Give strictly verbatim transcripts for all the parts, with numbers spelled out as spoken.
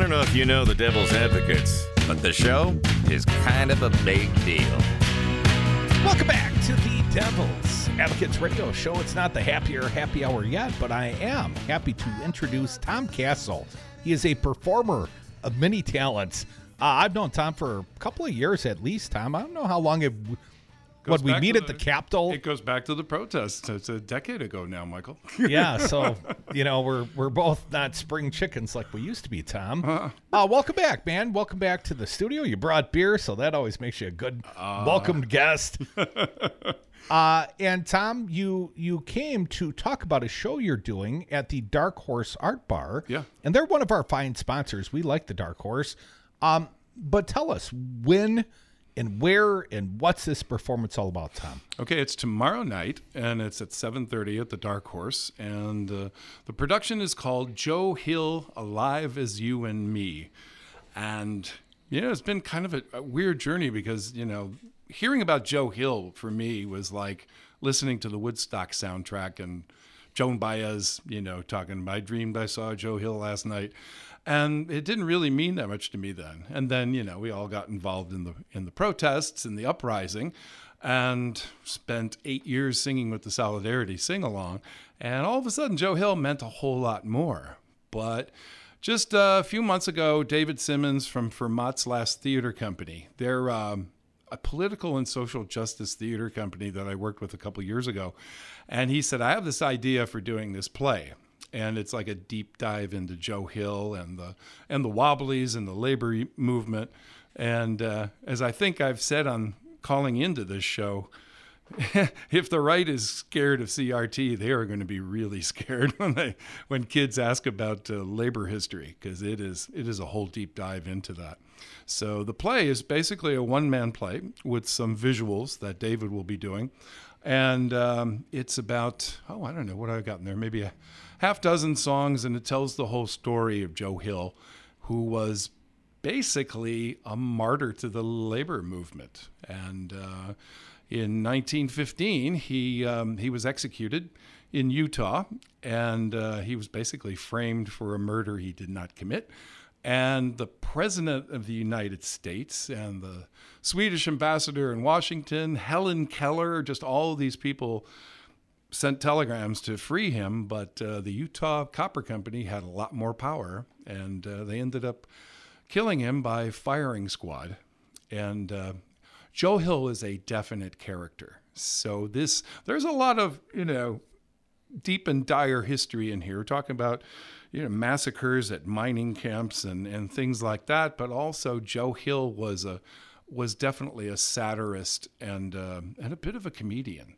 don't know if you know the Devil's Advocates, but the show is kind of a big deal. Welcome back to the Devil's Advocates radio show. It's not the happier happy hour yet, but I am happy to introduce Tom Castle. He is a performer of many talents. Uh, I've known Tom for a couple of years at least, Tom. I don't know how long it Would we meet at the, the Capitol? It goes back to the protests. It's a decade ago now, Michael. Yeah, so, you know, we're we're both not spring chickens like we used to be, Tom. Uh, uh, welcome back, man. Welcome back to the studio. You brought beer, so that always makes you a good uh, welcomed guest. uh, and, Tom, you you came to talk about a show you're doing at the Dark Horse Art Bar. Yeah. And they're one of our fine sponsors. We like the Dark Horse. Um, but tell us, when... And where and what's this performance all about, Tom? Okay, it's tomorrow night, and it's at seven thirty at the Dark Horse. And uh, the production is called Joe Hill, Alive as You and Me. And, you know, it's been kind of a, a weird journey because, you know, hearing about Joe Hill for me was like listening to the Woodstock soundtrack and Joan Baez, you know, talking, I dreamed I saw Joe Hill last night. And it didn't really mean that much to me then. And then, you know, we all got involved in the in the protests and the uprising and spent eight years singing with the Solidarity Sing-Along. And all of a sudden, Joe Hill meant a whole lot more. But just a few months ago, David Simmons from Fermat's Last Theater Company, they're um, a political and social justice theater company that I worked with a couple years ago. And he said, I have this idea for doing this play. And it's like a deep dive into Joe Hill and the and the Wobblies and the labor movement. And uh, as I think I've said on calling into this show, if the right is scared of C R T, they are going to be really scared when they when kids ask about uh, labor history, because it is it is a whole deep dive into that. So the play is basically a one-man play with some visuals that David will be doing. And um, it's about, oh, I don't know what I've got in there, maybe a half dozen songs, and it tells the whole story of Joe Hill, who was basically a martyr to the labor movement. And uh, in nineteen fifteen, he um, he was executed in Utah, and uh, he was basically framed for a murder he did not commit. And the president of the United States and the Swedish ambassador in Washington, Helen Keller, just all of these people sent telegrams to free him, but uh, the Utah Copper Company had a lot more power, and uh, they ended up killing him by firing squad. And uh, Joe Hill is a definite character. So this, there's a lot of, you know, deep and dire history in here. We're talking about, you know, massacres at mining camps and, and things like that, but also Joe Hill was a was definitely a satirist and uh, and a bit of a comedian.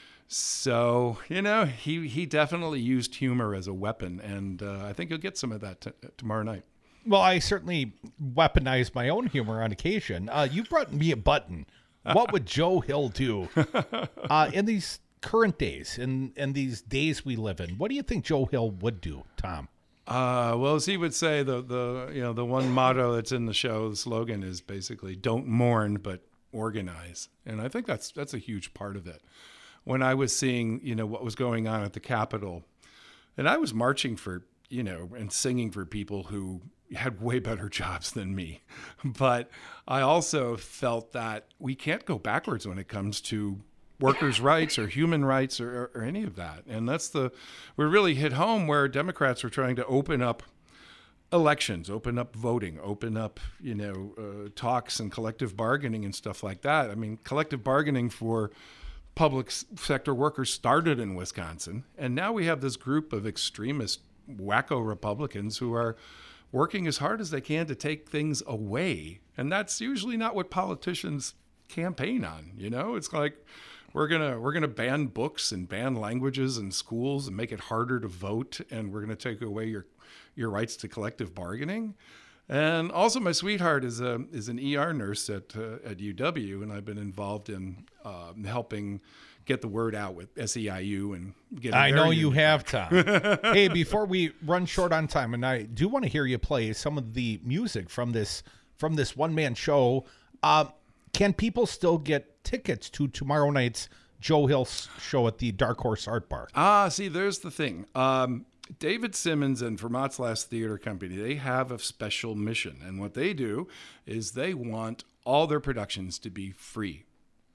So, you know, he, he definitely used humor as a weapon, and uh, I think you'll get some of that t- tomorrow night. Well, I certainly weaponize my own humor on occasion. Uh, you brought me a button. What would Joe Hill do uh, in these current days, in, in these days we live in? What do you think Joe Hill would do, Tom? Uh, well, as he would say, the, the you know the one motto that's in the show, the slogan is basically "Don't mourn, but organize," and I think that's that's a huge part of it. When I was seeing, you know, what was going on at the Capitol, and I was marching for, you know, and singing for people who had way better jobs than me. But I also felt that we can't go backwards when it comes to workers' rights or human rights or, or, or any of that. And that's the, we really hit home where Democrats were trying to open up elections, open up voting, open up, you know, uh, talks and collective bargaining and stuff like that. I mean, collective bargaining for public sector workers started in Wisconsin, and now we have this group of extremist wacko Republicans who are working as hard as they can to take things away. And that's usually not what politicians campaign on. You know, it's like, we're gonna we're gonna ban books and ban languages in schools and make it harder to vote, and we're gonna take away your your rights to collective bargaining. And also, my sweetheart is a is an E R nurse at uh, at U W, and I've been involved in uh, helping get the word out with S E I U and get. I know you have, Tom. Hey, before we run short on time, and I do want to hear you play some of the music from this from this one man show. Uh, can people still get tickets to tomorrow night's Joe Hill show at the Dark Horse Art Bar? Ah, see, there's the thing. Um, David Simmons and Vermont's Last Theater Company, they have a special mission. And what they do is they want all their productions to be free.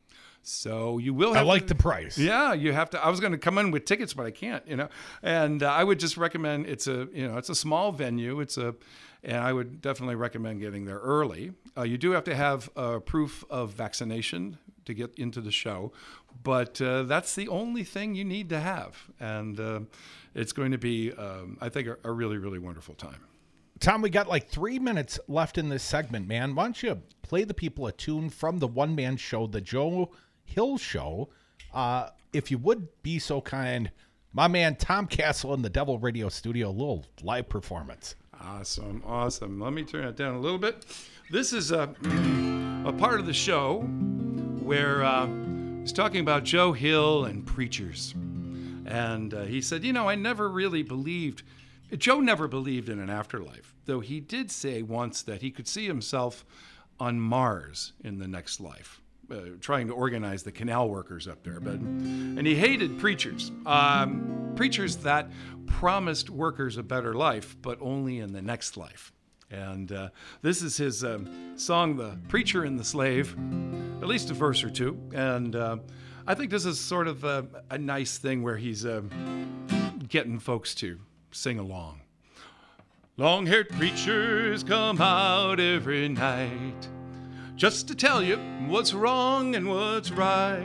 So you will have I like to, the price. Yeah, you have to. I was going to come in with tickets, but I can't, you know. And uh, I would just recommend it's a, you know, it's a small venue. It's a, and I would definitely recommend getting there early. Uh, you do have to have uh, proof of vaccination to get into the show, but uh, that's the only thing you need to have. And uh, it's going to be, um, I think, a, a really, really wonderful time. Tom, we got like three minutes left in this segment, man. Why don't you play the people a tune from the one-man show, the Joe Hill Show? Uh, if you would be so kind, my man Tom Castle in the Devil Radio Studio, a little live performance. Awesome, awesome. Let me turn it down a little bit. This is a, a part of the show where uh, he's talking about Joe Hill and preachers. And uh, he said, you know, I never really believed, Joe never believed in an afterlife, though he did say once that he could see himself on Mars in the next life, uh, trying to organize the canal workers up there. But and he hated preachers, um, preachers that promised workers a better life, but only in the next life. And uh, this is his um, song, The Preacher and the Slave, at least a verse or two. And uh, I think this is sort of a, a nice thing where he's uh, getting folks to sing along. Long-haired preachers come out every night just to tell you what's wrong and what's right.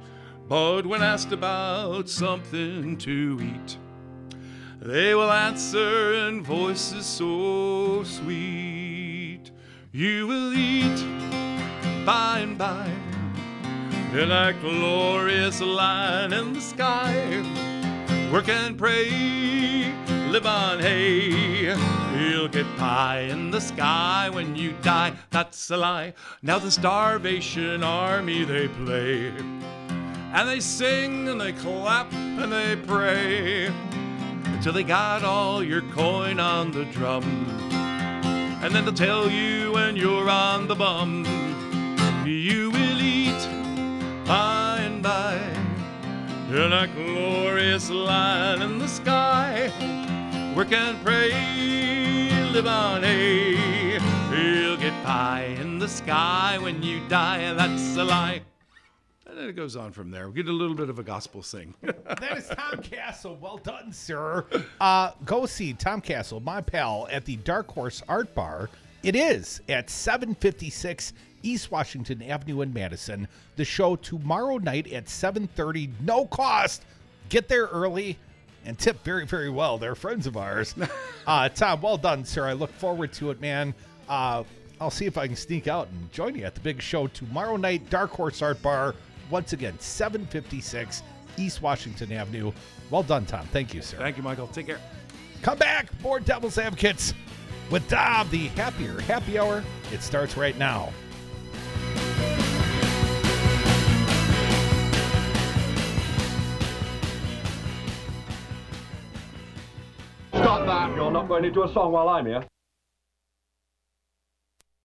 But when asked about something to eat, they will answer in voices so sweet. You will eat by and by in that glorious line in the sky. Work and pray, live on hay. You'll get pie in the sky when you die. That's a lie. Now the Starvation Army, they play, and they sing and they clap and they pray until they got all your coin on the drum. And then they'll tell you when you're on the bum, you will eat by and by in that glorious line in the sky. Work and pray, live on hay. You'll get pie in the sky when you die. That's a lie. And then it goes on from there. We get a little bit of a gospel sing. That is Tom Castle. Well done, sir. Uh, go see Tom Castle, my pal, at the Dark Horse Art Bar. It is at seven fifty-six East Washington Avenue in Madison. The show tomorrow night at seven thirty, no cost. Get there early and tip very, very well. They're friends of ours. Uh, Tom, well done, sir. I look forward to it, man. Uh, I'll see if I can sneak out and join you at the big show tomorrow night, Dark Horse Art Bar. Once again, seven fifty-six East Washington Avenue. Well done, Tom. Thank you, sir. Thank you, Michael. Take care. Come back. More Devil's Advocates with Dom, the Happier Happy Hour. It starts right now. Stop that. You're not going into a song while I'm here.